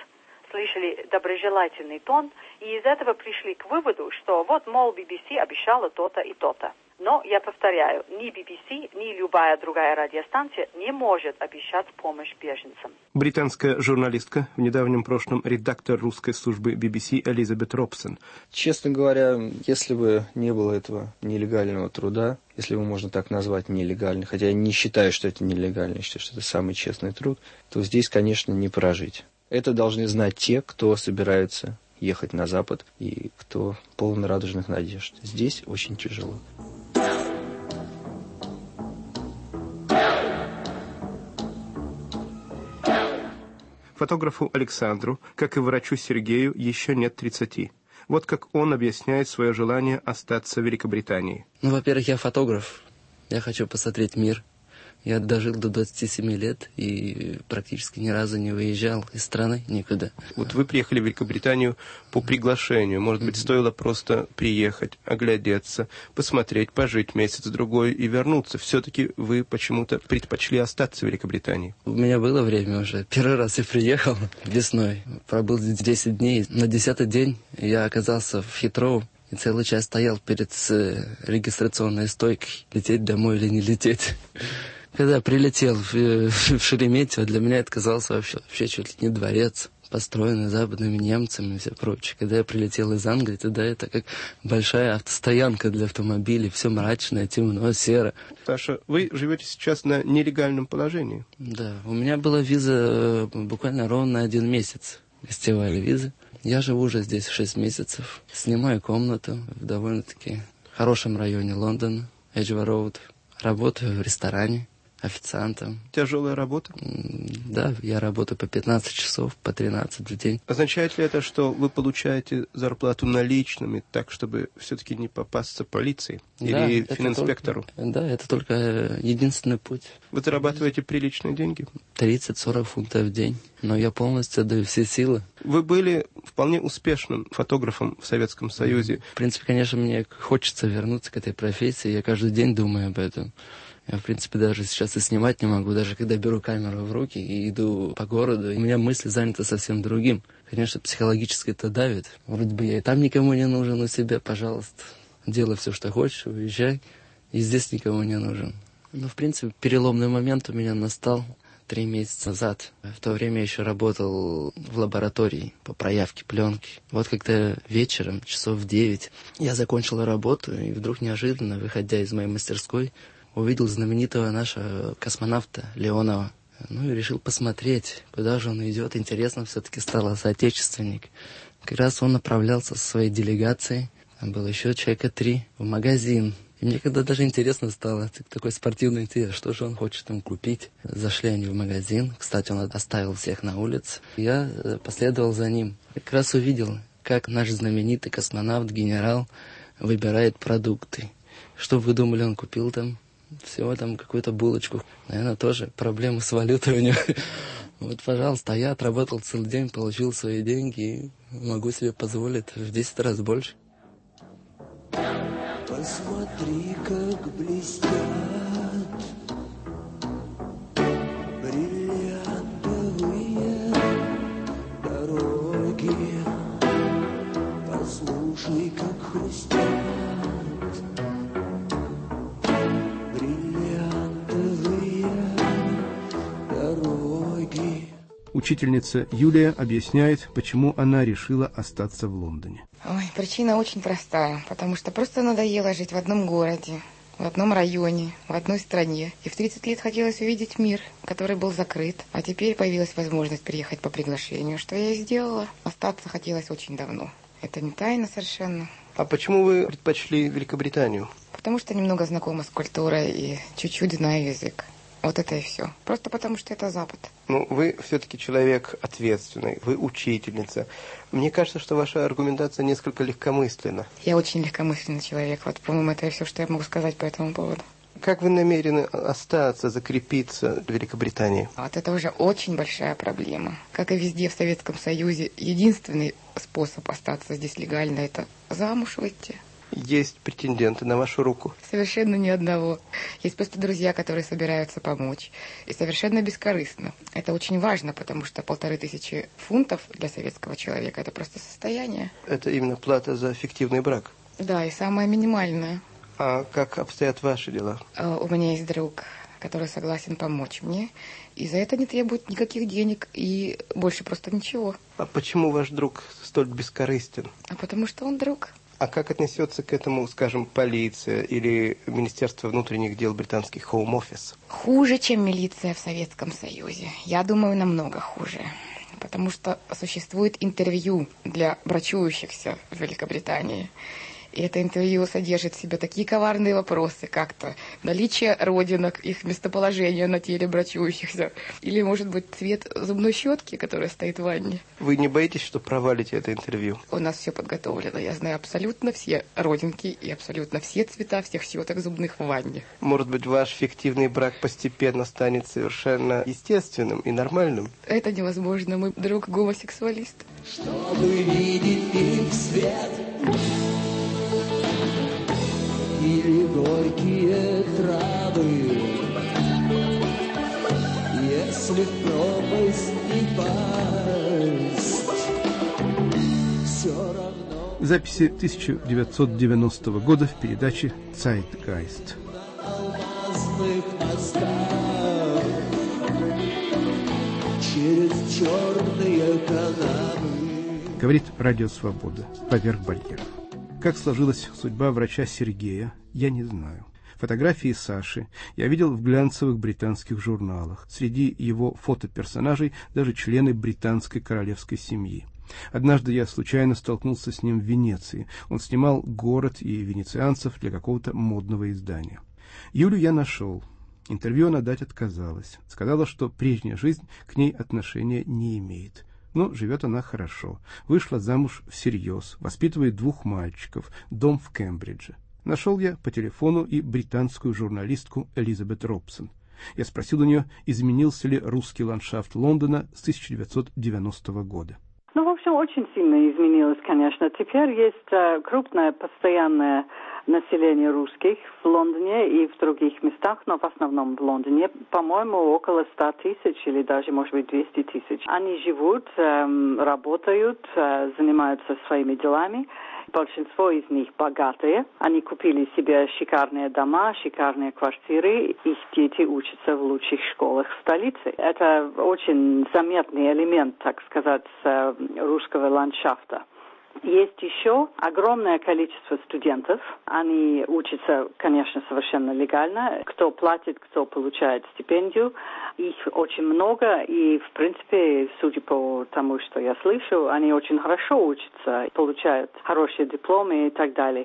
слышали доброжелательный тон, и из этого пришли к выводу, что вот, мол, BBC обещала то-то и то-то. Но, я повторяю, ни BBC, ни любая другая радиостанция не может обещать помощь беженцам. Британская журналистка, в недавнем прошлом редактор русской службы BBC Элизабет Робсон. Честно говоря, если бы не было этого нелегального труда, если его можно так назвать нелегальным, хотя я не считаю, что это нелегально, я считаю, что это самый честный труд, то здесь, конечно, не прожить. Это должны знать те, кто собирается ехать на Запад и кто полон радужных надежд. Здесь очень тяжело. Фотографу Александру, как и врачу Сергею, еще нет 30. Вот как он объясняет свое желание остаться в Великобритании. Во-первых, я фотограф. Я хочу посмотреть мир. Я дожил до 27 лет и практически ни разу не выезжал из страны никуда. Вот вы приехали в Великобританию по приглашению. Может быть, стоило просто приехать, оглядеться, посмотреть, пожить месяц-другой и вернуться. Все-таки вы почему-то предпочли остаться в Великобритании. У меня было время уже. Первый раз я приехал весной. Пробыл 10 дней. На 10-й день я оказался в Хитроу. И целый час стоял перед регистрационной стойкой. Лететь домой или не лететь. Когда я прилетел в Шереметьево, для меня это казалось вообще чуть ли не дворец, построенный западными немцами и все прочее. Когда я прилетел из Англии, тогда это как большая автостоянка для автомобилей, все мрачное, темно, серо. Саша, вы живете сейчас на нелегальном положении? Да, у меня была виза буквально ровно на 1 месяц, гостевая виза. Я живу уже здесь 6 месяцев, снимаю комнату в довольно-таки хорошем районе Лондона, Эджва-Роуд, работаю в ресторане официантом. Тяжелая работа? Да, я работаю по 15 часов, по 13 в день. Означает ли это, что вы получаете зарплату наличными, так, чтобы все-таки не попасться полиции или фининспектору? Да, это только единственный путь. Вы зарабатываете приличные деньги? 30-40 фунтов в день. Но я полностью отдаю все силы. Вы были вполне успешным фотографом в Советском Союзе. В принципе, конечно, мне хочется вернуться к этой профессии. Я каждый день думаю об этом. Я, в принципе, даже сейчас и снимать не могу, даже когда беру камеру в руки и иду по городу, у меня мысли заняты совсем другим. Конечно, психологически это давит. Вроде бы я и там никому не нужен у себя, пожалуйста, делай все, что хочешь, уезжай, и здесь никому не нужен. Но, в принципе, переломный момент у меня настал 3 месяца назад. В то время я еще работал в лаборатории по проявке пленки. Вот когда вечером, часов в 9, я закончил работу, и вдруг неожиданно, выходя из моей мастерской, увидел знаменитого нашего космонавта Леонова. Ну и решил посмотреть, куда же он идет. Интересно все-таки стало, соотечественник. Как раз он направлялся со своей делегацией, там было еще человека 3, в магазин. И мне когда даже интересно стало, такой спортивный интерес, что же он хочет там купить. Зашли они в магазин, кстати, он оставил всех на улице. Я последовал за ним. Как раз увидел, как наш знаменитый космонавт-генерал выбирает продукты. Что вы думали, он купил там? Всего там какую-то булочку. Наверное, тоже проблемы с валютой у него. Вот, пожалуйста, я отработал целый день, получил свои деньги и могу себе позволить в 10 раз больше. Посмотри, как блестят бриллиантовые дороги. Послушай, как хрустят Учительница Юлия объясняет, почему она решила остаться в Лондоне. Ой, причина очень простая, потому что просто надоело жить в одном городе, в одном районе, в одной стране. И в 30 лет хотелось увидеть мир, который был закрыт. А теперь появилась возможность приехать по приглашению, что я и сделала. Остаться хотелось очень давно. Это не тайна совершенно. А почему вы предпочли Великобританию? Потому что немного знакома с культурой и чуть-чуть знаю язык. Вот это и все. Просто потому, что это Запад. Ну, вы все-таки человек ответственный, вы учительница. Мне кажется, что ваша аргументация несколько легкомысленна. Я очень легкомысленный человек. Вот, по-моему, это и все, что я могу сказать по этому поводу. Как вы намерены остаться, закрепиться в Великобритании? Вот это уже очень большая проблема. Как и везде в Советском Союзе, единственный способ остаться здесь легально – это замуж выйти. Есть претенденты на вашу руку? Совершенно ни одного. Есть просто друзья, которые собираются помочь. И совершенно бескорыстно. Это очень важно, потому что 1500 фунтов для советского человека – это просто состояние. Это именно плата за фиктивный брак? Да, и самое минимальное. А как обстоят ваши дела? У меня есть друг, который согласен помочь мне. И за это не требует никаких денег и больше просто ничего. А почему ваш друг столь бескорыстен? А потому что он друг. А как отнесется к этому, скажем, полиция или Министерство внутренних дел британский Home Office? Хуже, чем милиция в Советском Союзе. Я думаю, намного хуже. Потому что существует интервью для брачующихся в Великобритании. И это интервью содержит в себе такие коварные вопросы, как-то наличие родинок, их местоположение на теле брачующихся, или, может быть, цвет зубной щетки, которая стоит в ванне. Вы не боитесь, что провалите это интервью? У нас все подготовлено. Я знаю абсолютно все родинки и абсолютно все цвета всех щеток зубных в ванне. Может быть, ваш фиктивный брак постепенно станет совершенно естественным и нормальным? Это невозможно. Мой друг гомосексуалист. Чтобы видеть их свет или горькие травы, если в пропасть не пасть, все равно. Записи 1990 года в передаче «Zeitgeist». Алмазных мостах через черные канавы. Говорит Радио Свобода. Поверх барьеров. Как сложилась судьба врача Сергея, я не знаю. Фотографии Саши я видел в глянцевых британских журналах. Среди его фотоперсонажей даже члены британской королевской семьи. Однажды я случайно столкнулся с ним в Венеции. Он снимал город и венецианцев для какого-то модного издания. Юлю я нашел. Интервью она дать отказалась. Сказала, что прежняя жизнь к ней отношения не имеет. Но живет она хорошо. Вышла замуж всерьез, воспитывает 2 мальчиков, дом в Кембридже. Нашел я по телефону и британскую журналистку Элизабет Робсон. Я спросил у нее, изменился ли русский ландшафт Лондона с 1990 года. Ну, в общем, очень сильно изменилось, конечно. Теперь есть крупное постоянное население русских в Лондоне и в других местах, но в основном в Лондоне, по-моему, около 100 тысяч или даже, может быть, 200 тысяч. Они живут, работают, занимаются своими делами. Большинство из них богатые. Они купили себе шикарные дома, шикарные квартиры. Их дети учатся в лучших школах столицы. Это очень заметный элемент, так сказать, русского ландшафта. Есть еще огромное количество студентов. Они учатся, конечно, совершенно легально. Кто платит, кто получает стипендию. Их очень много. И, в принципе, судя по тому, что я слышу, они очень хорошо учатся, получают хорошие дипломы и так далее.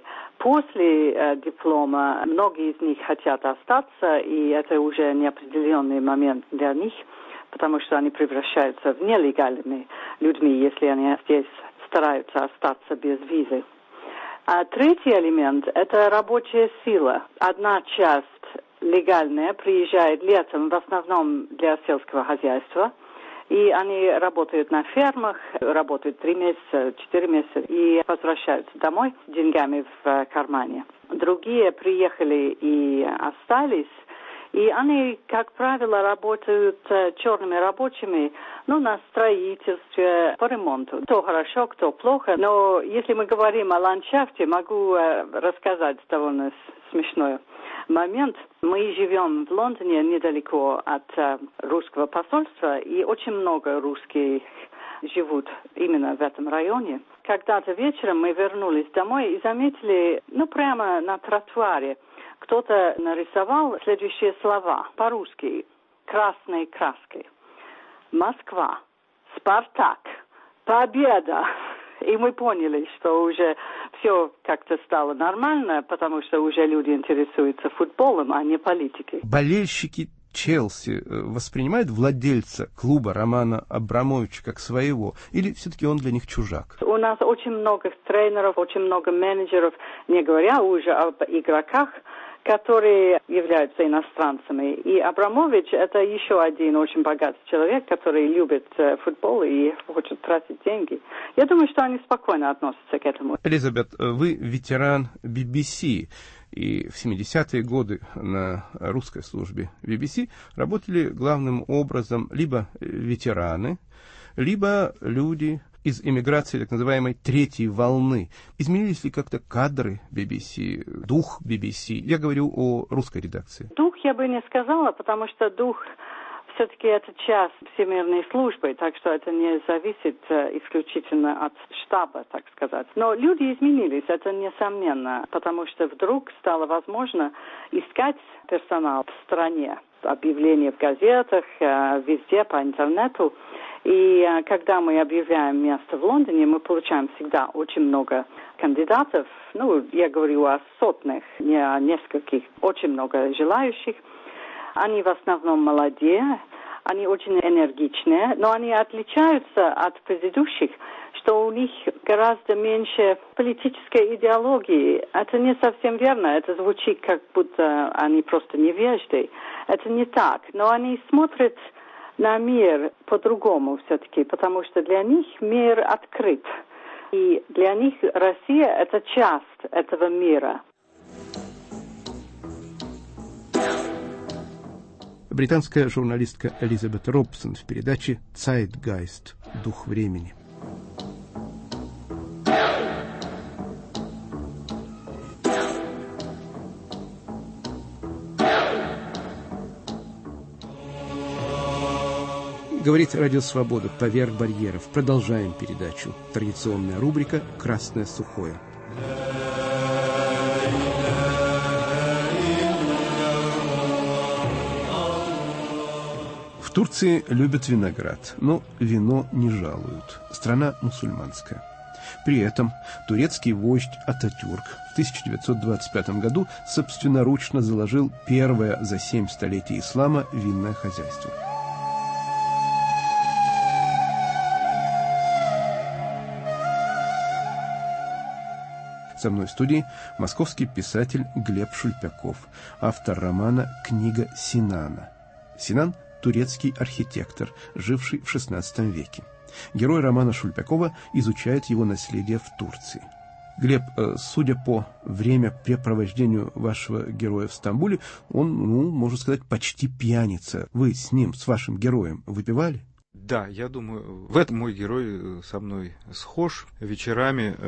После диплома многие из них хотят остаться, и это уже неопределенный момент для них, потому что они превращаются в нелегальными людьми, если они здесь стараются остаться без визы. А третий элемент – это рабочая сила. Одна часть легальная приезжает летом в основном для сельского хозяйства, и они работают на фермах, работают 3 месяца, 4 месяца и возвращаются домой с деньгами в кармане. Другие приехали и остались, и они, как правило, работают черными рабочими, на строительстве, по ремонту. Кто хорошо, кто плохо. Но если мы говорим о ландшафте, могу рассказать довольно смешной момент. Мы живем в Лондоне недалеко от русского посольства, и очень много русских живут именно в этом районе. Когда-то вечером мы вернулись домой и заметили, прямо на тротуаре, кто-то нарисовал следующие слова по-русски, красной краской. Москва, Спартак, Победа. И мы поняли, что уже все как-то стало нормально, потому что уже люди интересуются футболом, а не политикой. Болельщики Челси воспринимают владельца клуба Романа Абрамовича как своего, или все-таки он для них чужак? У нас очень много тренеров, очень много менеджеров, не говоря уже об игроках, которые являются иностранцами. И Абрамович – это еще один очень богатый человек, который любит футбол и хочет тратить деньги. Я думаю, что они спокойно относятся к этому. Элизабет, вы ветеран BBC. И в 70-е годы на русской службе BBC работали главным образом либо ветераны, либо люди из эмиграции так называемой третьей волны. Изменились ли как-то кадры BBC, дух BBC? Я говорю о русской редакции. Дух я бы не сказала, потому что дух все-таки это часть всемирной службы, так что это не зависит исключительно от штаба, так сказать. Но люди изменились, это несомненно, потому что вдруг стало возможно искать персонал в стране. Объявления в газетах, везде по интернету. И когда мы объявляем место в Лондоне, мы получаем всегда очень много кандидатов. Я говорю о сотнях, не о нескольких. Очень много желающих. Они в основном молодые, они очень энергичные, но они отличаются от предыдущих, что у них гораздо меньше политической идеологии. Это не совсем верно, это звучит, как будто они просто невежды. Это не так, но они смотрят на мир по-другому все-таки, потому что для них мир открыт. И для них Россия – это часть этого мира. Британская журналистка Элизабет Робсон в передаче «Zeitgeist. Дух времени». Говорит Радио Свобода «Поверх барьеров». Продолжаем передачу. Традиционная рубрика «Красное сухое». В Турции любят виноград, но вино не жалуют. Страна мусульманская. При этом турецкий вождь Ататюрк в 1925 году собственноручно заложил первое за 7 столетий ислама винное хозяйство. Со мной в студии московский писатель Глеб Шульпяков, автор романа «Книга Синана». Синан – турецкий архитектор, живший в XVI веке. Герой романа Шульпякова изучает его наследие в Турции. Глеб, судя по времяпрепровождению вашего героя в Стамбуле, он, можно сказать, почти пьяница. Вы с ним, с вашим героем, выпивали? Да, я думаю, в этом мой герой со мной схож. Вечерами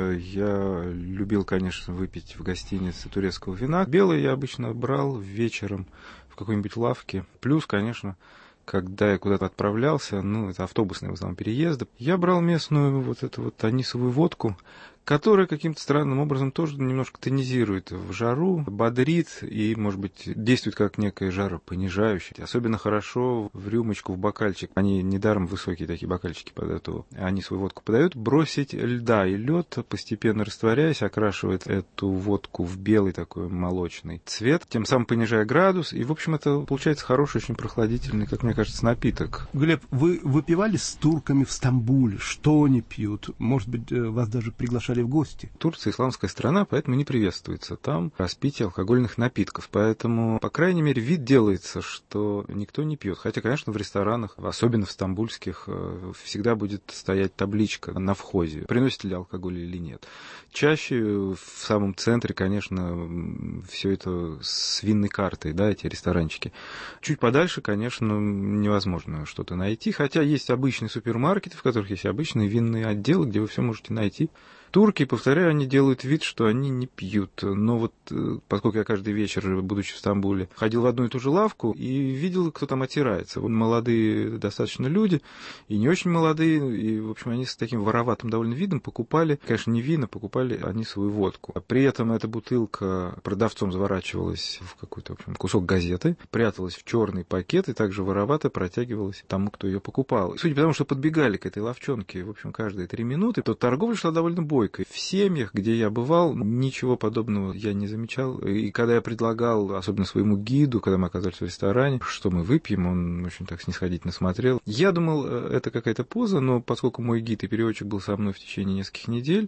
я любил, конечно, выпить в гостинице турецкого вина. Белое я обычно брал вечером в какой-нибудь лавке. Плюс, конечно, когда я куда-то отправлялся, это автобусные в основном переезды, я брал местную вот эту вот анисовую водку, которая каким-то странным образом тоже немножко тонизирует в жару, бодрит и, может быть, действует как некое жаропонижающее. Особенно хорошо в рюмочку, в бокальчик. Они недаром высокие такие бокальчики под эту анисовую водку подают. Бросить льда, и лед, постепенно растворяясь, окрашивает эту водку в белый такой молочный цвет, тем самым понижая градус. И, в общем, это получается хороший, очень прохладительный, как мне кажется, напиток. Глеб, вы выпивали с турками в Стамбуле? Что они пьют? Может быть, вас даже приглашали в гости? Турция исламская страна, поэтому не приветствуется там распитие алкогольных напитков. Поэтому, по крайней мере, вид делается, что никто не пьет. Хотя, конечно, в ресторанах, особенно в стамбульских, всегда будет стоять табличка на входе, приносит ли алкоголь или нет. Чаще в самом центре, конечно, все это с винной картой, эти ресторанчики. Чуть подальше, конечно, невозможно что-то найти. Хотя есть обычные супермаркеты, в которых есть обычные винные отделы, где вы все можете найти. Турки, повторяю, они делают вид, что они не пьют. Но вот, поскольку я каждый вечер, будучи в Стамбуле, ходил в одну и ту же лавку и видел, кто там отирается. Вот молодые достаточно люди, и не очень молодые, и, в общем, они с таким вороватым довольно видом покупали, конечно, не вина, покупали они свою водку. При этом эта бутылка продавцом заворачивалась в какой-то, в общем, кусок газеты, пряталась в черный пакет и также воровато протягивалась тому, кто ее покупал. Судя по тому, что подбегали к этой лавчонке, в общем, каждые 3 минуты, то торговля шла довольно бойко. В семьях, где я бывал, ничего подобного я не замечал. И когда я предлагал, особенно своему гиду, когда мы оказались в ресторане, что мы выпьем, он очень так снисходительно смотрел. Я думал, это какая-то поза, но поскольку мой гид и переводчик был со мной в течение нескольких недель,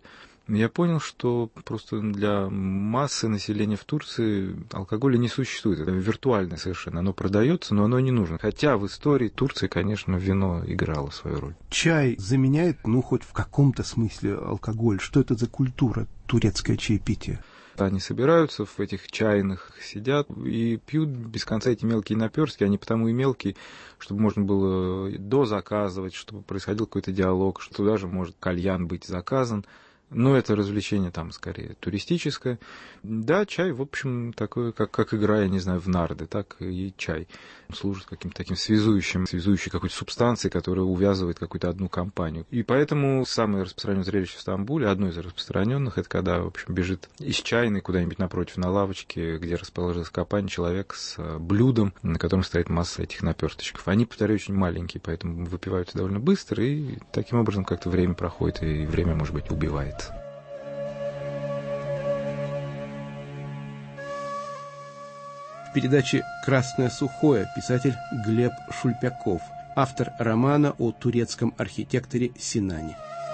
Я понял, что просто для массы населения в Турции алкоголя не существует. Это виртуальное совершенно. Оно продается, но оно не нужно. Хотя в истории Турции, конечно, вино играло свою роль. Чай заменяет, хоть в каком-то смысле алкоголь. Что это за культура, турецкое чаепитие? Они собираются в этих чайных, сидят и пьют без конца эти мелкие наперстки. Они потому и мелкие, чтобы можно было дозаказывать, чтобы происходил какой-то диалог, что даже может кальян быть заказан. Но это развлечение там скорее туристическое. Да, чай, в общем, такой, как игра, я не знаю, в нарды, так и чай служит каким-то таким связующей какой-то субстанцией, которая увязывает какую-то одну компанию. И поэтому самое распространенное зрелище в Стамбуле, одно из распространенных, это когда, в общем, бежит из чайной куда-нибудь напротив на лавочке, где расположилась компания, человек с блюдом, на котором стоит масса этих наперсточков. Они, повторяю, очень маленькие, поэтому выпиваются довольно быстро, и таким образом как-то время проходит, и время, может быть, убивает. В передаче «Красное сухое» писатель Глеб Шульпяков, автор романа о турецком архитекторе Синане.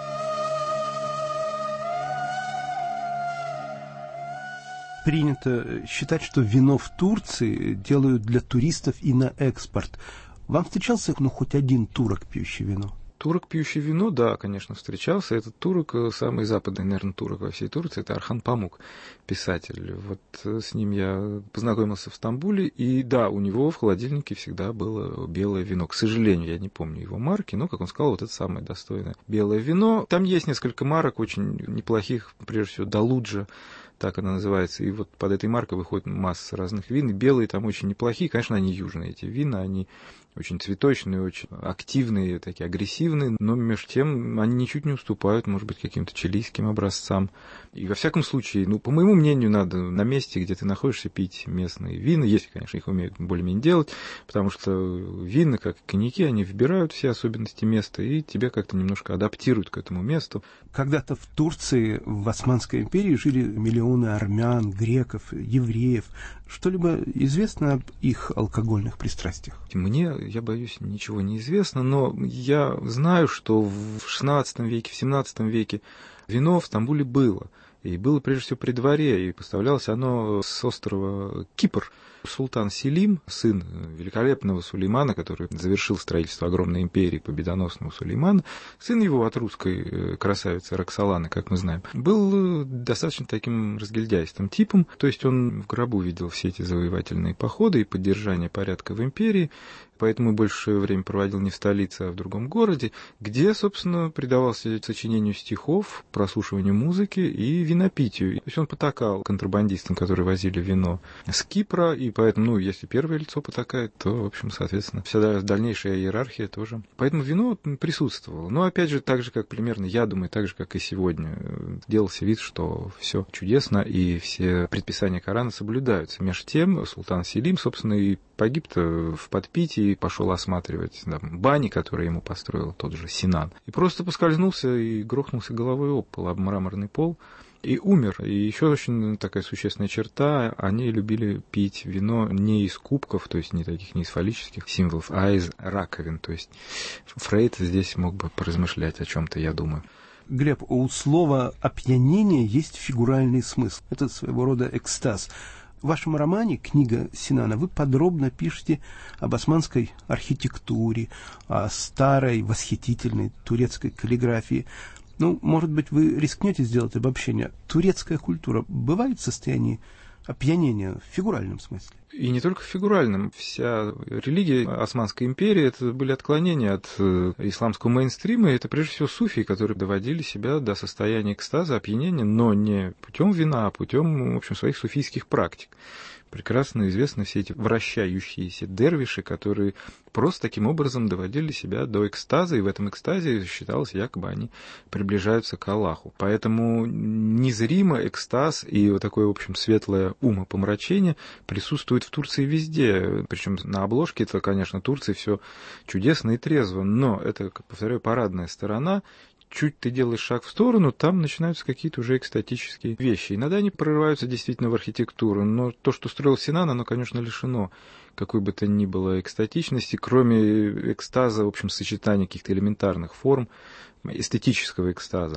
Принято считать, что вино в Турции делают для туристов и на экспорт. Вам встречался, хоть один турок, пьющий вино? Турок, пьющий вино, да, конечно, встречался. Этот турок, самый западный, наверное, турок во всей Турции, это Орхан Памук, писатель. Вот с ним я познакомился в Стамбуле, и да, у него в холодильнике всегда было белое вино. К сожалению, я не помню его марки, но, как он сказал, вот это самое достойное белое вино. Там есть несколько марок очень неплохих, прежде всего, Далуджа, так она называется, и вот под этой маркой выходит масса разных вин, и белые там очень неплохие, конечно, они южные, эти вина, они очень цветочные, очень активные, такие агрессивные, но между тем они ничуть не уступают, может быть, каким-то чилийским образцам. И во всяком случае, по моему мнению, надо на месте, где ты находишься, пить местные вина, если, конечно, их умеют более-менее делать, потому что вина, как и коньяки, они вбирают все особенности места и тебя как-то немножко адаптируют к этому месту. Когда-то в Турции, в Османской империи, жили миллионы армян, греков, евреев. Что-либо известно об их алкогольных пристрастиях? Мне, я боюсь, ничего не известно, но я знаю, что в XVI веке, в XVII веке вино в Стамбуле было. И было прежде всего при дворе, и поставлялось оно с острова Кипр. Султан Селим, сын великолепного Сулеймана, который завершил строительство огромной империи, победоносного Сулеймана, сын его от русской красавицы Роксоланы, как мы знаем, был достаточно таким разгильдяйстым типом, то есть он в гробу видел все эти завоевательные походы и поддержание порядка в империи, поэтому больше время проводил не в столице, а в другом городе, где, собственно, предавался сочинению стихов, прослушиванию музыки и винопитию. То есть он потакал контрабандистам, которые возили вино с Кипра, и поэтому, если первое лицо потакает, то, в общем, соответственно, вся дальнейшая иерархия тоже. Поэтому вино присутствовало. Но, опять же, так же, как примерно, я думаю, так же, как и сегодня, делался вид, что все чудесно, и все предписания Корана соблюдаются. Между тем, султан Селим, собственно, и погиб-то в подпитии, пошел осматривать бани, которые ему построил тот же Синан. И просто поскользнулся и грохнулся головой об пол, об мраморный пол, и умер. И еще очень такая существенная черта, они любили пить вино не из кубков, то есть не из фаллических символов, а из раковин. То есть Фрейд здесь мог бы поразмышлять о чем-то, я думаю. Глеб, у слова «опьянение» есть фигуральный смысл. Это своего рода экстаз. В вашем романе «Книга Синана» вы подробно пишете об османской архитектуре, о старой восхитительной турецкой каллиграфии. Может быть, вы рискнете сделать обобщение. Турецкая культура бывает в состоянии опьянения в фигуральном смысле? И не только в фигуральном. Вся религия Османской империи — это были отклонения от исламского мейнстрима. И это прежде всего суфии, которые доводили себя до состояния экстаза, опьянения, но не путем вина, а путем, в общем, своих суфийских практик. Прекрасно известны все эти вращающиеся дервиши, которые просто таким образом доводили себя до экстаза, и в этом экстазе считалось, якобы они приближаются к Аллаху. Поэтому незримо экстаз и вот такое, в общем, светлое умопомрачение присутствует в Турции везде. Причем на обложке это, конечно, Турции все чудесно и трезво, но это, повторяю, парадная сторона. Чуть ты делаешь шаг в сторону, там начинаются какие-то уже экстатические вещи. Иногда они прорываются действительно в архитектуру, но то, что строил Синан, оно, конечно, лишено какой бы то ни было экстатичности, кроме экстаза, в общем, сочетания каких-то элементарных форм, эстетического экстаза.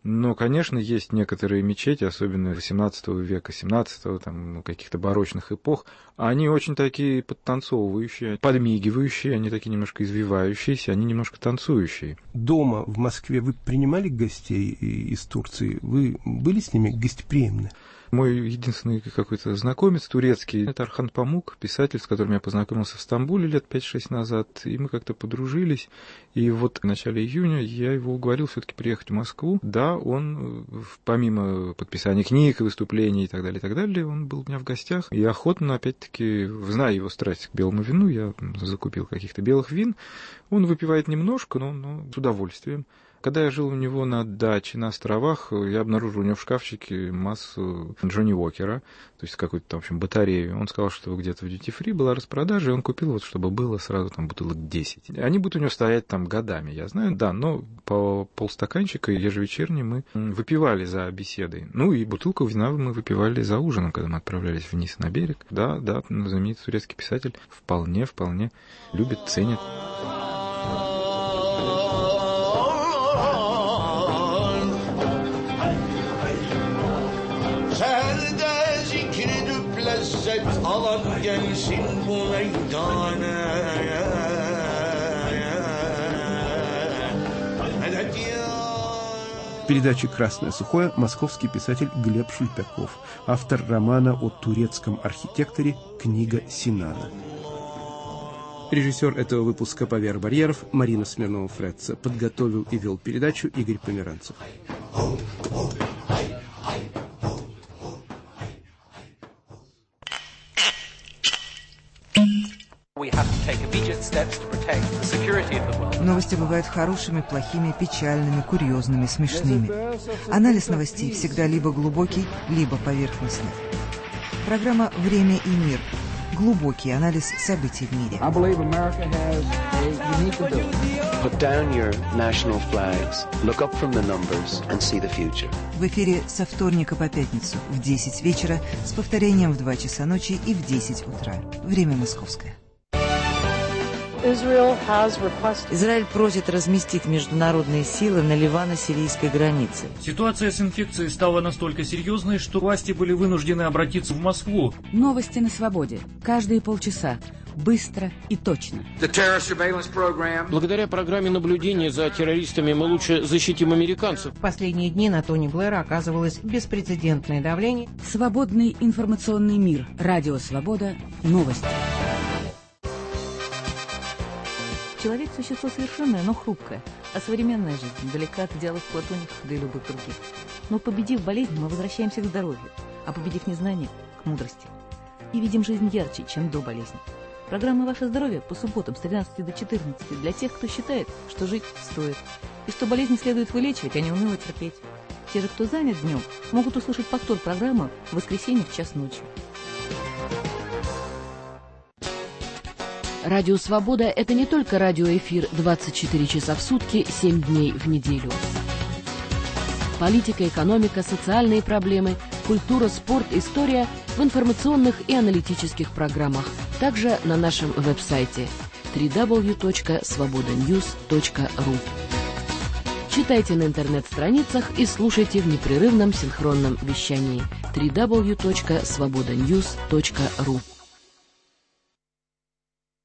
Но, конечно, есть некоторые мечети, особенно XVIII века, XVII, там, каких-то барочных эпох, они очень такие подтанцовывающие, подмигивающие, они такие немножко извивающиеся, они немножко танцующие. Дома в Москве вы принимали гостей из Турции? Вы были с ними гостеприимны? Мой единственный какой-то знакомец турецкий, это Архан Памук, писатель, с которым я познакомился в Стамбуле лет 5-6 назад, и мы как-то подружились, и вот в начале июня я его уговорил все-таки приехать в Москву. Да, он, помимо подписания книг, выступлений и так далее, он был у меня в гостях, и охотно, опять-таки, зная его страсть к белому вину, я закупил каких-то белых вин, он выпивает немножко, но с удовольствием. Когда я жил у него на даче, на островах, я обнаружил у него в шкафчике массу Джонни Уокера, то есть какую-то там, в общем, батарею. Он сказал, что где-то в дьюти-фри была распродажа, и он купил, вот, чтобы было сразу там бутылок 10. Они будут у него стоять там годами, я знаю, да, но по полстаканчика ежевечерне мы выпивали за беседой. Ну и бутылку вина мы выпивали за ужином, когда мы отправлялись вниз на берег. Да, знаменитый турецкий писатель вполне любит, ценит. Alan gelsin bu meydana. В передаче «Красное сухое» московский писатель Глеб Шульпяков, автор романа о турецком архитекторе «Книга Синана». Режиссер этого выпуска «Поверх барьеров» Марина Смирнова-Фретца. Подготовил и вел передачу Игорь Померанцев. Новости бывают хорошими, плохими, печальными, курьезными, смешными. Анализ новостей всегда либо глубокий, либо поверхностный. Программа «Время и мир». Глубокий анализ событий в мире. В эфире со вторника по пятницу в 10 вечера с повторением в 2 часа ночи и в 10 утра. Время московское. Израиль просит разместить международные силы на ливано-сирийской границе. Ситуация с инфекцией стала настолько серьезной, что власти были вынуждены обратиться в Москву. Новости на свободе. Каждые полчаса. Быстро и точно. Благодаря программе наблюдения за террористами мы лучше защитим американцев. В последние дни на Тони Блэра оказывалось беспрецедентное давление. Свободный информационный мир. Радио «Свобода». Новости. Человек – существо совершенное, но хрупкое, а современная жизнь далека от идеалов платоников, да и любых других. Но победив болезнь, мы возвращаемся к здоровью, а победив незнание – к мудрости. И видим жизнь ярче, чем до болезни. Программа «Ваше здоровье» по субботам с 13 до 14 для тех, кто считает, что жить стоит, и что болезни следует вылечивать, а не уныло терпеть. Те же, кто занят днем, могут услышать повтор программы в воскресенье в час ночи. Радио «Свобода» — это не только радиоэфир 24 часа в сутки, 7 дней в неделю. Политика, экономика, социальные проблемы, культура, спорт, история в информационных и аналитических программах. Также на нашем веб-сайте www.svobodanews.ru. Читайте на интернет-страницах и слушайте в непрерывном синхронном вещании www.svobodanews.ru.